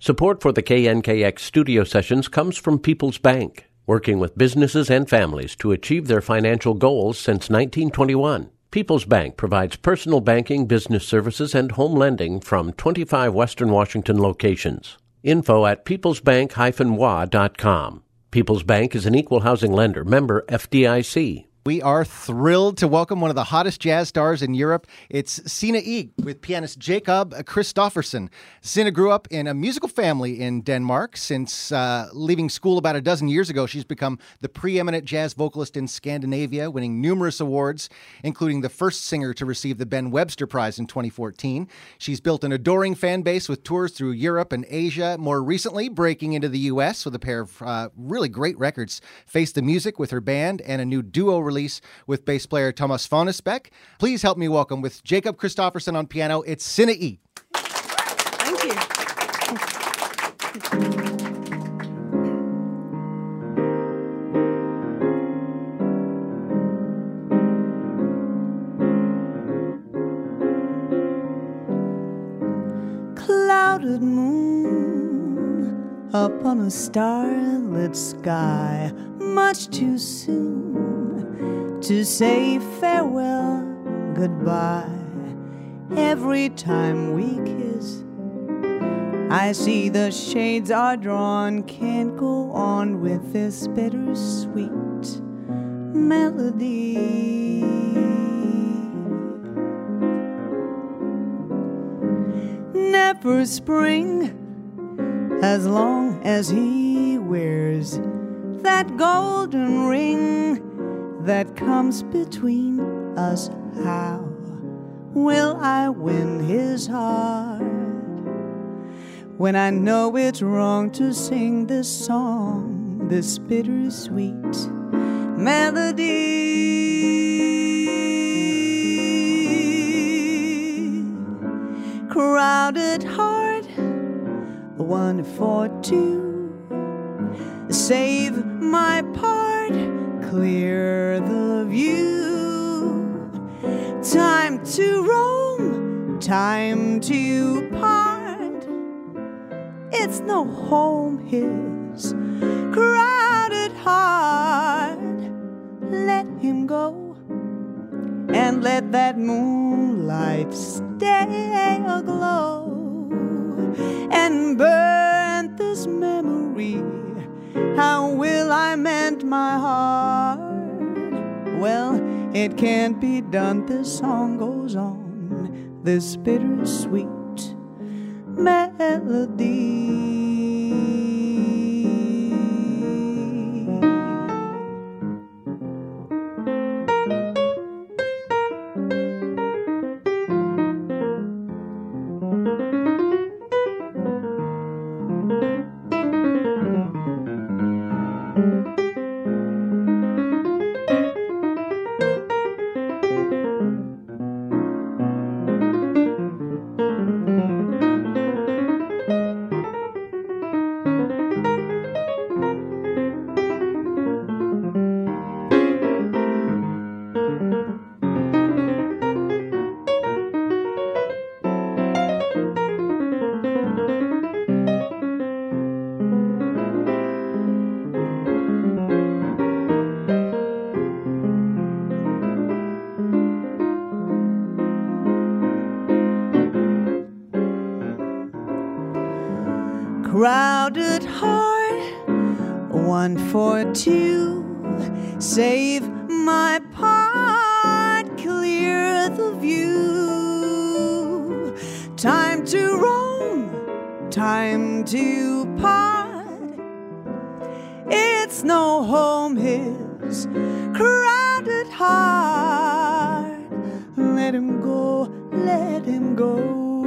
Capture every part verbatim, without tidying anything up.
Support for the K N K X studio sessions comes from People's Bank, working with businesses and families to achieve their financial goals since nineteen twenty-one. People's Bank provides personal banking, business services, and home lending from twenty-five Western Washington locations. Info at peoples bank dash w a dot com. People's Bank is an equal housing lender, member F D I C. We are thrilled to welcome one of the hottest jazz stars in Europe. It's Signe Ig with pianist Jacob Kristoffersen. Signe grew up in a musical family in Denmark. Since uh, leaving school about a dozen years ago, she's become the preeminent jazz vocalist in Scandinavia, winning numerous awards, including the first singer to receive the Ben Webster Prize in twenty fourteen. She's built an adoring fan base with tours through Europe and Asia, more recently breaking into the U S with a pair of uh, really great records, Face the Music with her band, and a new duo release with bass player Thomas Fonnesbeck. Please help me welcome with Jacob Kristoffersen on piano, it's Signe Ig. Thank you. Clouded moon up on a starlit sky, much too soon to say farewell, goodbye. Every time we kiss, I see the shades are drawn. Can't go on with this bittersweet melody. Never spring as long as he wears that golden ring that comes between us. How will I win his heart when I know it's wrong to sing this song, this bittersweet melody? Crowded heart, one for two, save my part, clear the view. Time to roam, time to part. It's no home his crowded heart. Let him go and let that moonlight stay aglow and burn this memory. How will I mend my heart? Well, it can't be done. This song goes on, this bittersweet melody. Crowded heart, one for two, save my part, clear the view. Time to roam, time to part. It's no home his crowded heart. Let him go, let him go,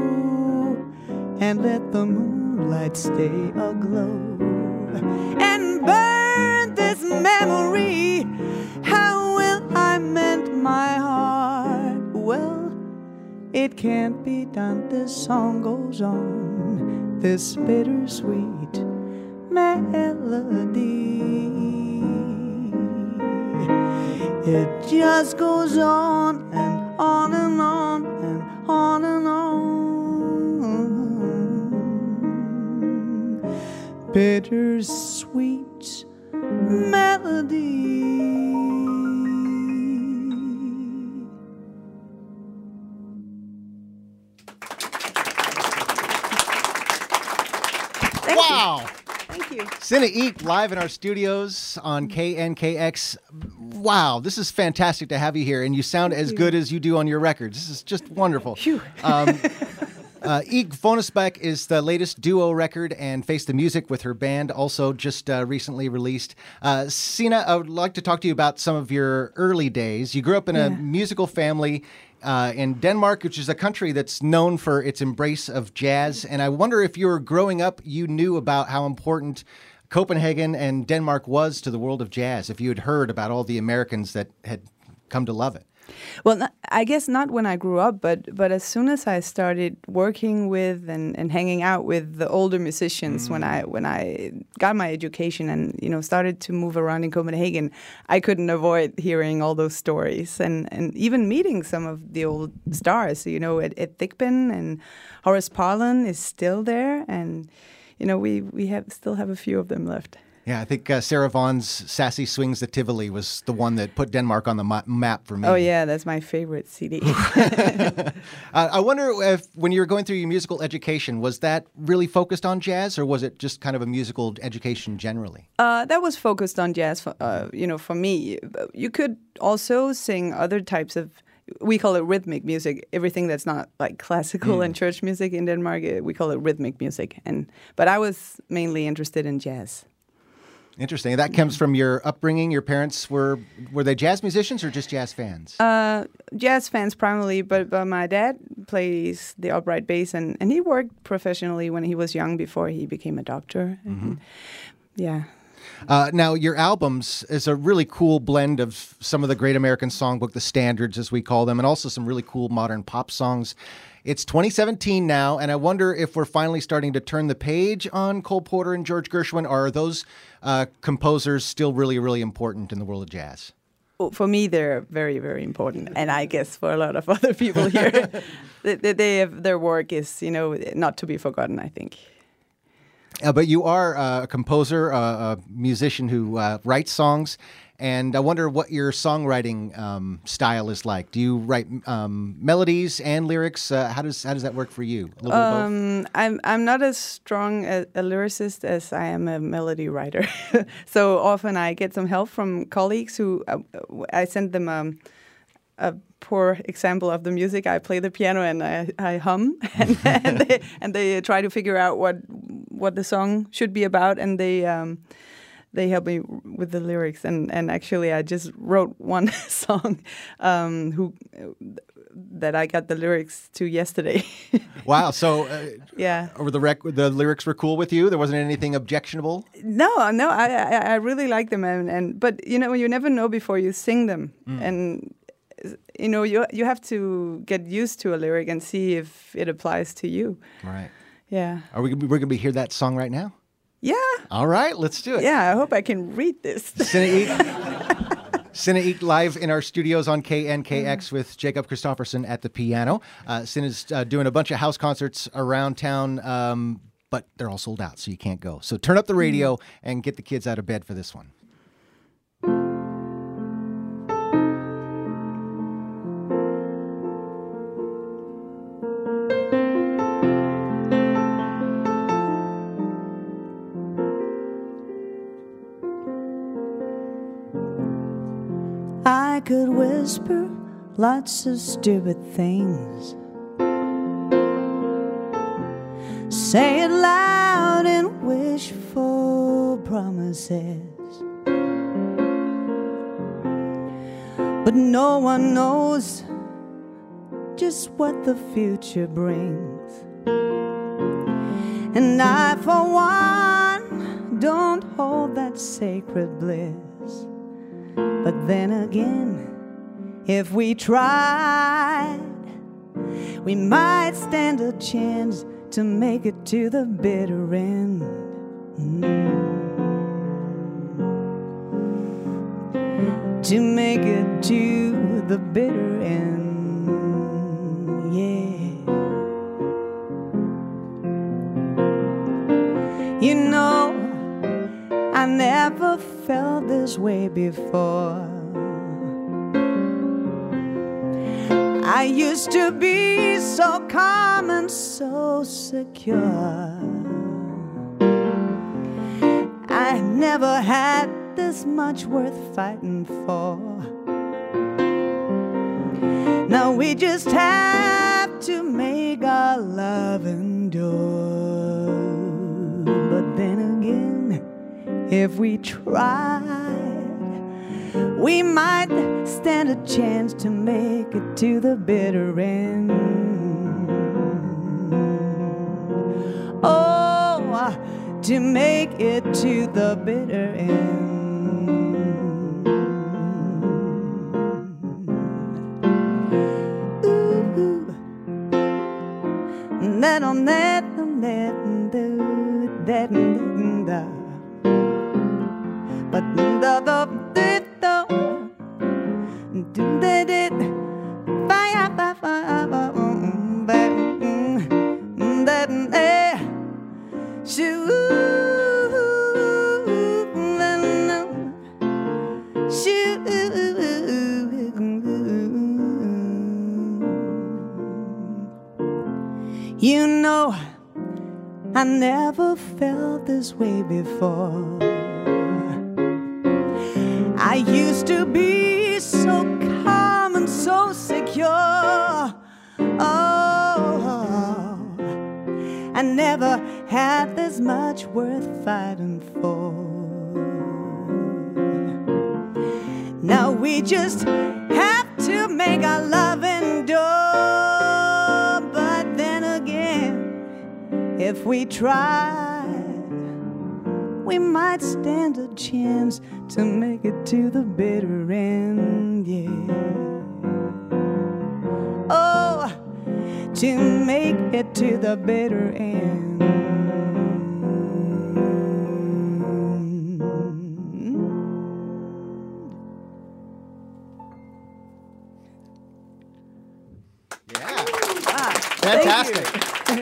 and let the moonlight stay aglow and burn this memory. How will I mend my heart? Well, it can't be done. This song goes on, this bittersweet melody. It just goes on and on and on and on and on. bittersweet melody. Wow. Thank you. Sinne Eek live in our studios on K N K X. Wow, this is fantastic to have you here, and you sound as good as you do on your records. This is just wonderful. Phew. Um, uh, Eek Vonnesbæk is the latest duo record, and Face the Music with her band, also just uh, recently released. Uh, Sinne, I would like to talk to you about some of your early days. You grew up in a Yeah. musical family uh, in Denmark, which is a country that's known for its embrace of jazz. And I wonder if you were growing up, you knew about how important Copenhagen and Denmark was to the world of jazz, if you had heard about all the Americans that had come to love it. Well, not, I guess not when I grew up, but but as soon as I started working with and, and hanging out with the older musicians, mm. when I when I got my education and you know started to move around in Copenhagen, I couldn't avoid hearing all those stories and, and even meeting some of the old stars. You know, Ed, Ed Thigpen and Horace Parlan is still there, and you know we we have still have a few of them left. Yeah, I think uh, Sarah Vaughan's Sassy Swings the Tivoli was the one that put Denmark on the ma- map for me. Oh, yeah, that's my favorite C D. uh, I wonder if when you were going through your musical education, was that really focused on jazz, or was it just kind of a musical education generally? Uh, that was focused on jazz, for, uh, you know, for me. You could also sing other types of, we call it rhythmic music, everything that's not like classical mm. and church music in Denmark, we call it rhythmic music. And But I was mainly interested in jazz. Interesting. That comes from your upbringing. Your parents were were they jazz musicians or just jazz fans? Uh, jazz fans primarily, but, but my dad plays the upright bass, and, and he worked professionally when he was young before he became a doctor. Mm-hmm. And, yeah. Uh, now, your albums is a really cool blend of some of the great American songbook, the standards as we call them, and also some really cool modern pop songs. It's twenty seventeen now, and I wonder if we're finally starting to turn the page on Cole Porter and George Gershwin, or are those uh, composers still really, really important in the world of jazz? Well, for me, they're very, very important, and I guess for a lot of other people here, they, they have, their work is, you know, not to be forgotten, I think. Uh, but you are uh, a composer, uh, a musician who uh, writes songs, and I wonder what your songwriting um, style is like. Do you write um, melodies and lyrics? Uh, how does how does that work for you? A little bit of both? Um, I'm I'm not as strong a, a lyricist as I am a melody writer. So often I get some help from colleagues who uh, I send them um, a poor example of the music. I play the piano and I, I hum, and, and, they, and they try to figure out what what the song should be about, and they um, they help me with the lyrics. And, and actually, I just wrote one song um, who that I got the lyrics to yesterday. Wow! So uh, yeah, over the rec- the lyrics were cool with you. There wasn't anything objectionable. No, no, I I, I really like them, and, and but you know you never know before you sing them, mm. and. You know, you you have to get used to a lyric and see if it applies to you. Right. Yeah. Are we? We're going to hear that song right now. Yeah. All right, let's do it. Yeah, I hope I can read this. Sinne Eek. Sinne Eek live in our studios on K N K X with Jacob Kristofferson at the piano. Uh, Sinne's uh, doing a bunch of house concerts around town, um, but they're all sold out, so you can't go. So turn up the radio mm. and get the kids out of bed for this one. I could whisper lots of stupid things, say it loud and wish for promises, but no one knows just what the future brings. And I, for one, don't hold that sacred bliss. But then again, if we tried, we might stand a chance to make it to the bitter end. Mm. To make it to the bitter end, yeah. You know, I never felt this way before. I used to be so calm and so secure. I never had this much worth fighting for. Now we just have to make our love endure. But then again, if we tried, we might stand a chance to make it to the bitter end. Oh, to make it to the bitter end. That on that on that do that da, but da da da da do that it fire fire fire that that eh shoot shoot. You know, I never felt this way before. I used to be so calm and so secure. Oh, I never had this much worth fighting for. Now we just have to make our love endure. If we tried, we might stand a chance to make it to the bitter end, yeah. Oh, to make it to the bitter end. Yeah. Ah, Fantastic. thank you.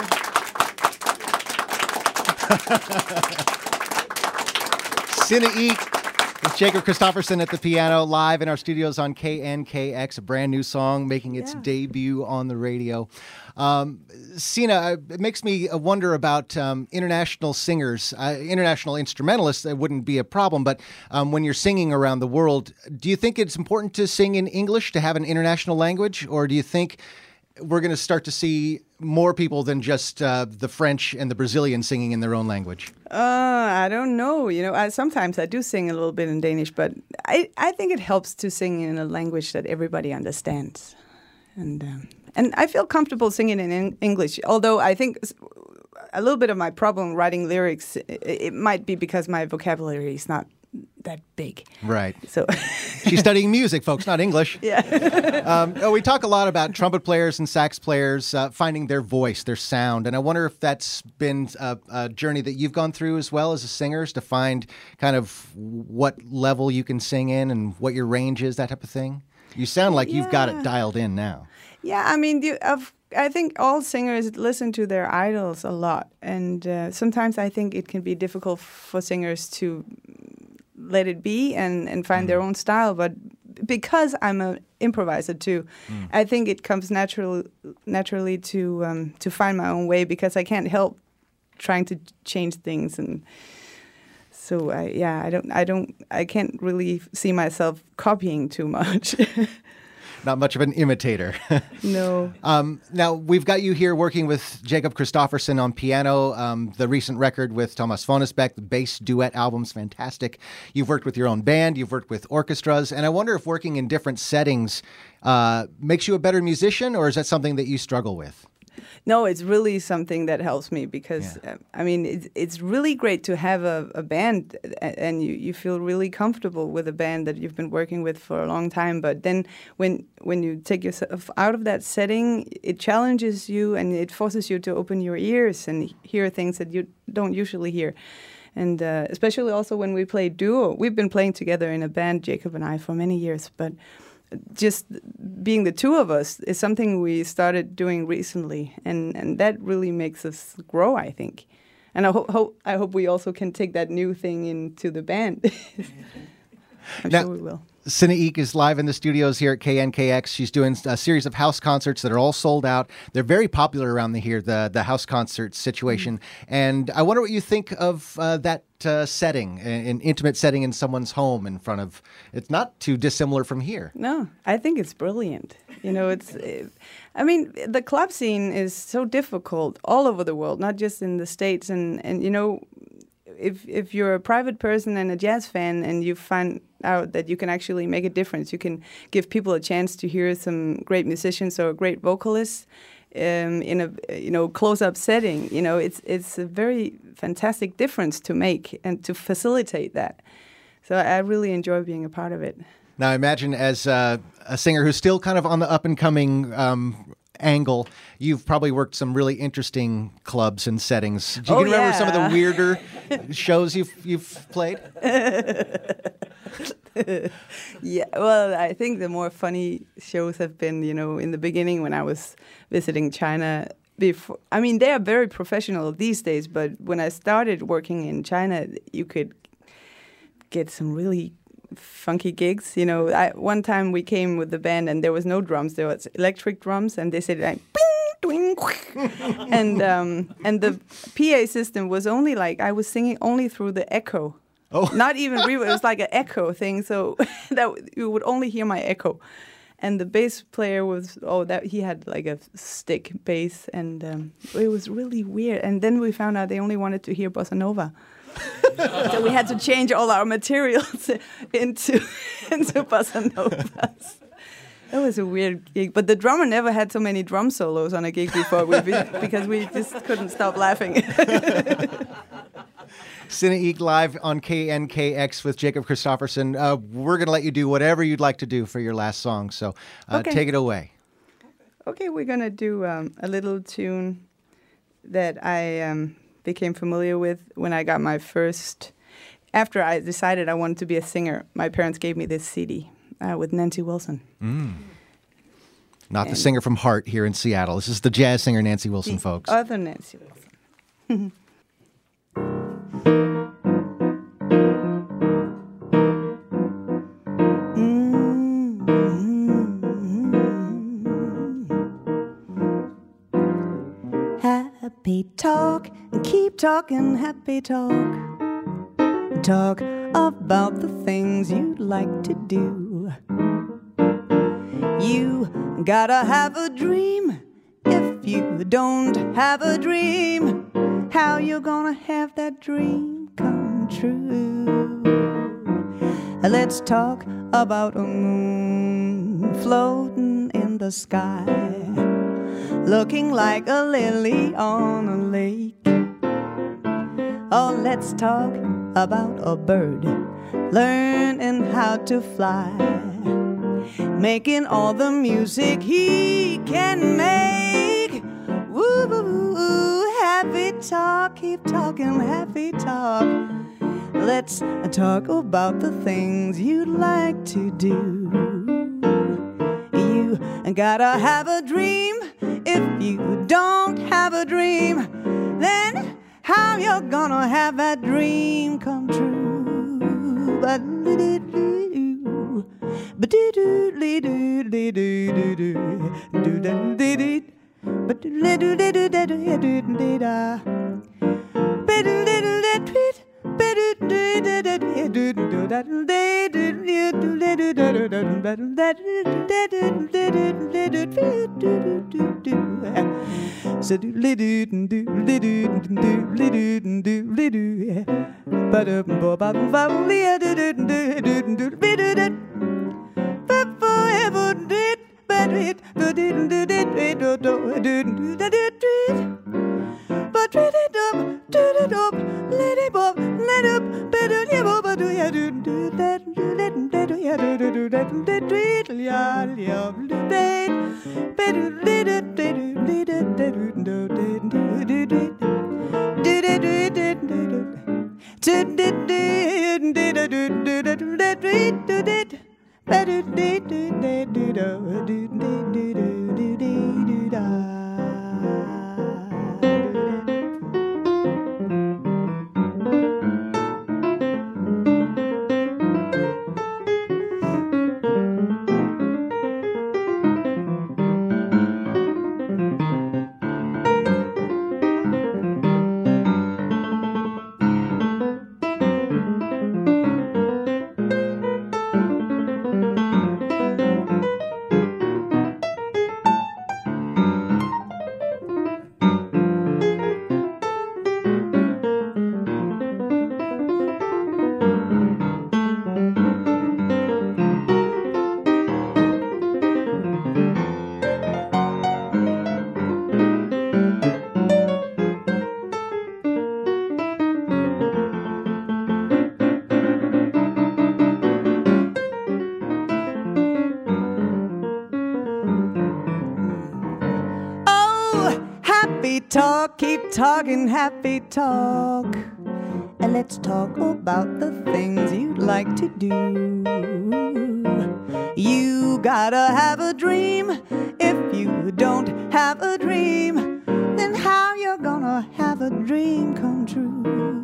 Sinne Eek with Jacob Kristofferson at the piano, live in our studios on K N K X, a brand new song making its Yeah. debut on the radio. Um, Sinne, it makes me wonder about um, international singers, uh, international instrumentalists. That wouldn't be a problem, but um, when you're singing around the world, do you think it's important to sing in English, to have an international language, or do you think we're going to start to see more people than just uh, the French and the Brazilian singing in their own language? Uh, I don't know. You know, I, sometimes I do sing a little bit in Danish, but I, I think it helps to sing in a language that everybody understands. And um, and I feel comfortable singing in en- English, although I think a little bit of my problem writing lyrics, it, it might be because my vocabulary is not that big. Right. So She's studying music, folks, not English. Yeah. um, oh, we talk a lot about trumpet players and sax players uh, finding their voice, their sound. And I wonder if that's been a, a journey that you've gone through as well as a singer, to find kind of what level you can sing in and what your range is, that type of thing. You sound like you've got it Yeah. dialed in now. Yeah, I mean, you, of, I think all singers listen to their idols a lot. And uh, sometimes I think it can be difficult for singers to let it be and, and find mm. their own style. But because I'm an improviser too, mm. I think it comes natural, naturally to um, to find my own way, because I can't help trying to change things. And so, I, yeah, I don't, I don't, I can't really see myself copying too much. Not much of an imitator. No. Um, now, we've got you here working with Jacob Kristofferson on piano. Um, the recent record with Thomas Fonesbeck, the bass duet album's fantastic. You've worked with your own band. You've worked with orchestras. And I wonder if working in different settings uh, makes you a better musician, or is that something that you struggle with? No, it's really something that helps me, because, yeah. uh, I mean, it's, it's really great to have a, a band, and you, you feel really comfortable with a band that you've been working with for a long time. But then when when you take yourself out of that setting, it challenges you and it forces you to open your ears and hear things that you don't usually hear. And uh, especially also when we play duo. We've been playing together in a band, Jacob and I, for many years, but just being the two of us is something we started doing recently, and, and that really makes us grow, I think. and I ho- hope I hope we also can take that new thing into the band. I'm now, sure we will. Sine Eek is live in the studios here at K N K X. She's doing a series of house concerts that are all sold out. They're very popular around the here, the the house concert situation. Mm-hmm. And I wonder what you think of uh, that uh, setting, an, an intimate setting in someone's home in front of. It's not too dissimilar from here. No, I think it's brilliant. You know, it's. It, I mean, the club scene is so difficult all over the world, not just in the States. And and you know, if if you're a private person and a jazz fan, and you find out that you can actually make a difference, you can give people a chance to hear some great musicians or great vocalists um, in a you know close-up setting. You know, it's it's a very fantastic difference to make and to facilitate that. So I really enjoy being a part of it. Now, I imagine as uh, a singer who's still kind of on the up-and-coming um, angle, you've probably worked some really interesting clubs and settings. Do you oh, remember yeah. some of the weirder shows you've you've played? Yeah, well, I think the more funny shows have been, you know, in the beginning when I was visiting China. Before, I mean, they are very professional these days, but when I started working in China, you could get some really funky gigs. You know, I, one time we came with the band and there was no drums, there was electric drums, and they said like bing, twing, and um, and the P A system was only like I was singing only through the echo. Oh. Not even reverb, it was like an echo thing, so that you would only hear my echo. And the bass player was, oh, that he had like a stick bass, and um, it was really weird. And then we found out they only wanted to hear bossa nova. So we had to change all our materials into, into bossa novas. It was a weird gig, but the drummer never had so many drum solos on a gig before we, because we just couldn't stop laughing. Sine Eek live on K N K X with Jacob Kristofferson. Uh, we're going to let you do whatever you'd like to do for your last song, so uh, okay. take it away. Okay, we're going to do um, a little tune that I um, became familiar with when I got my first... After I decided I wanted to be a singer, my parents gave me this C D uh, with Nancy Wilson. Mm. Not and the singer from Heart here in Seattle. This is the jazz singer Nancy Wilson, the folks. Other Nancy Wilson. Happy talk, and keep talking happy talk. Talk about the things you'd like to do. You gotta have a dream. If you don't have a dream, how you gonna have that dream come true? Let's talk about a moon floating in the sky, looking like a lily on a lake. Oh, let's talk about a bird learning how to fly, making all the music he can make. Woo, woo, woo, happy talk, keep talking happy talk. Let's talk about the things you'd like to do. You gotta have a dream. If you don't have a dream, then how you gonna have that dream come true? But talking happy talk. And let's talk about the things you'd like to do. You gotta have a dream. If you don't have a dream, then how you gonna have a dream come true?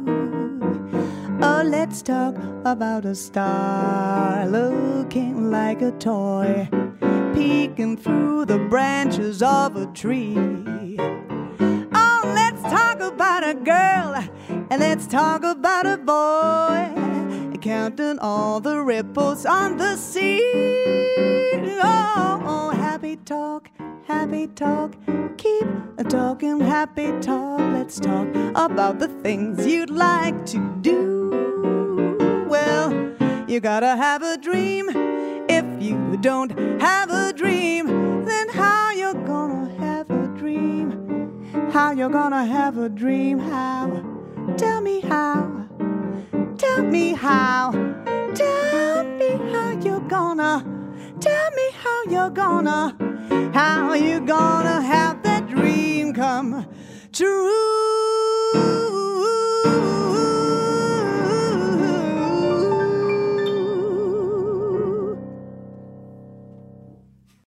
Oh, let's talk about a star looking like a toy, peeking through the branches of a tree. Oh, let's talk about a girl, and let's talk about a boy, counting all the ripples on the sea. Oh, oh, happy talk, happy talk, keep talking happy talk. Let's talk about the things you'd like to do. Well, you gotta have a dream. If you don't have a dream, then how you gonna have a dream? How you gonna have a dream? How? Tell me how. Tell me how. Tell me how you're gonna. Tell me how you're gonna. How you gonna have that dream come true?